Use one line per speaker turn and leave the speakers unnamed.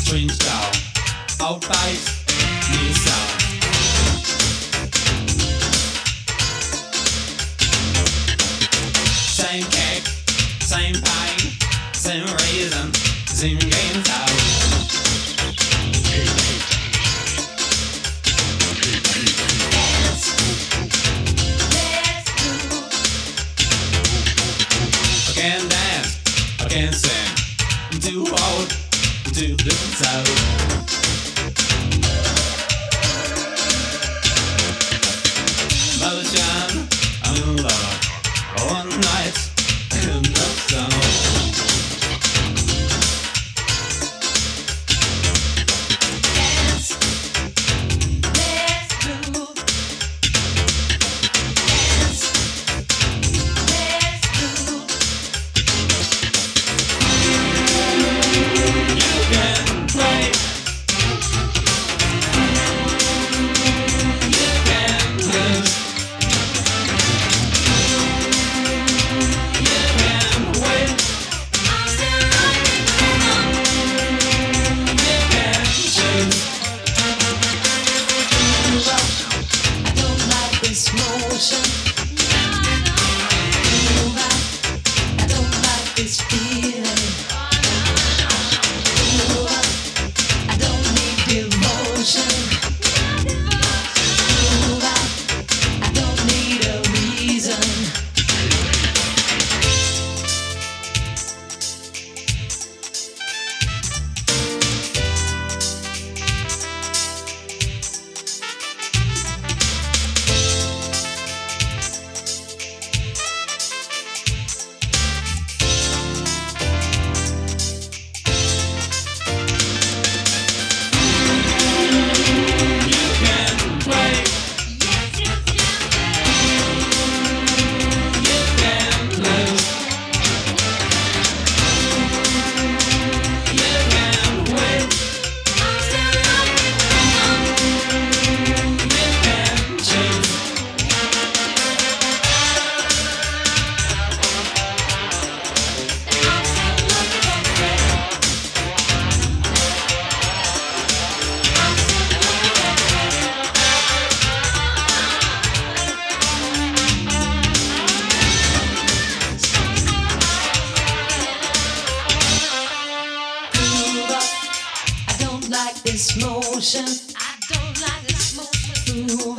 strange style, outbites, new sound. Same cake, same pain, same reason, same games out. I can't dance, I can't sing. I'm too old, I'm too different sound. Motion, I'm in love. One night, in the sun. Dance, let's move. Dance, let's move. You can play. You can lose. You can win. I'm still running around. You can choose. I don't like this motion. I don't like this feeling. I don't need devotion. I don't need a reason. You can play. You can lose. You can win. I'm still running around. You can choose. I'm still looking for freedom. I'm still looking for freedom. Move up. I don't like this motion. I don't like this motion. Move